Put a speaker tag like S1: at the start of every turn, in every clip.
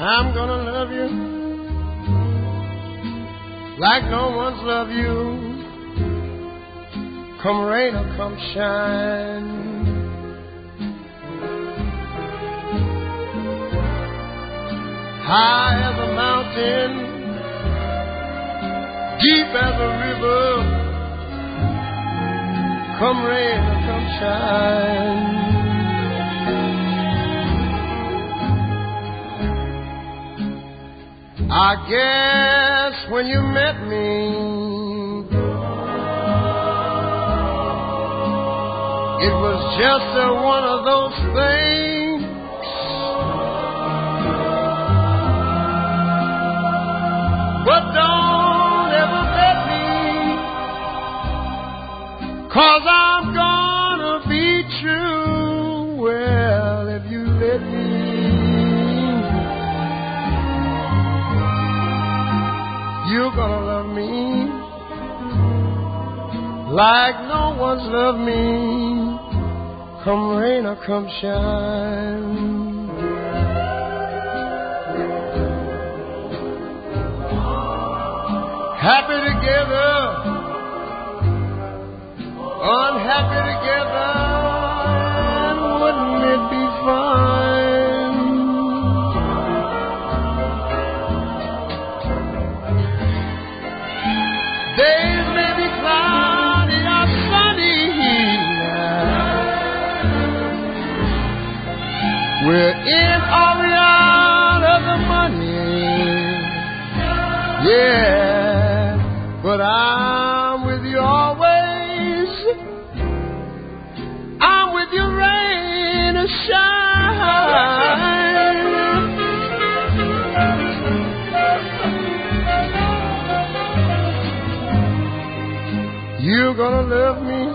S1: I'm gonna love you like no one's loved you. Come rain or come shine. High as a mountain, deep as a river. Come rain or come shine. I guess when you met me, it was just one of those things. But don't ever let me, 'cause I'm gonna be true. Well, if you let me, you're gonna love me like no one's loved me. Come rain or come shine. Happy together, unhappy together, and wouldn't it be fine? Days may be cloudy or sunny, we're in or we're out of the money, yeah. But I'm with you always. I'm with you rain or shine. You're gonna love me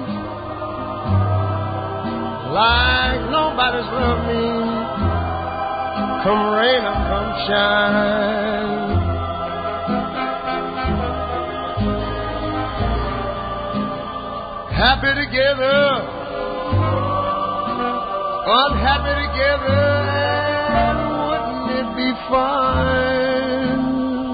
S1: like nobody's loved me. Come rain or come shine. Happy together, unhappy together, and wouldn't it be fine?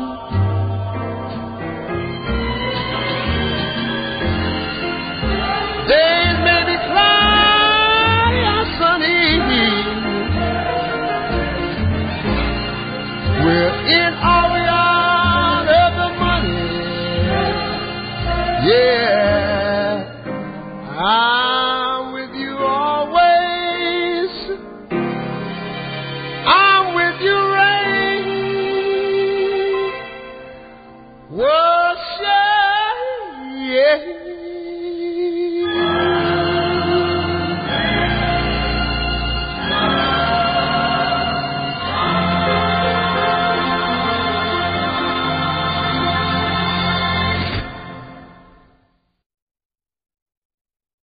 S1: Days may be cloudy or sunny, we're in or we out of the money, yeah.